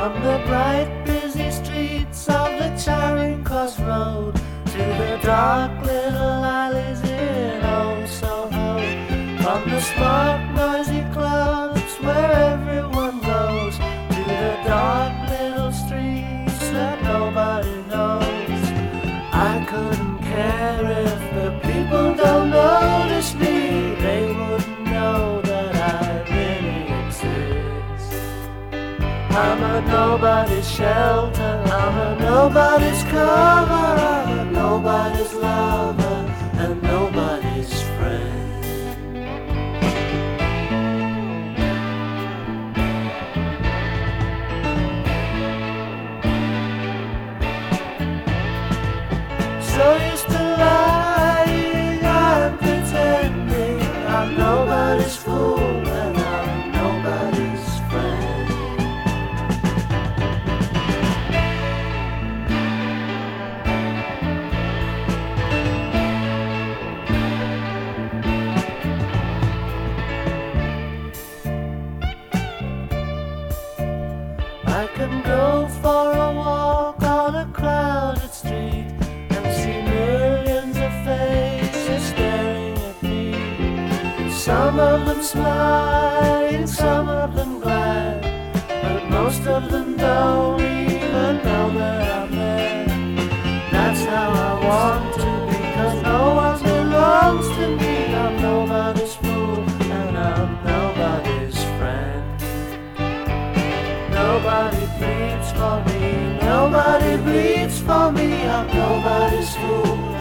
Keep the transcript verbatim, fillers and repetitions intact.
From the bright busy streets of the Charing Cross Road to the dark little alleys in Old Soho, from the smart noisy clubs where everyone goes to the dark little streets that nobody knows. I couldn't care if the people don't notice me, they wouldn't know that I really exist. I'm a nobody's shelter, I'm a nobody's cover, I'm a nobody's lover and nobody's friend. So used to lying, I'm pretending I'm nobody's fool and I'm nobody's friend. I can go for a walk on a crowded street and see millions of faces staring at me. Some of them smiling, some of them glad, but most of them don't even know that I'm there. That's how I want to be, 'cause no one belongs to me. I'm nobody's fool and I'm nobody's friend. Nobody bleeds for me, nobody bleeds for me. I'm nobody's fool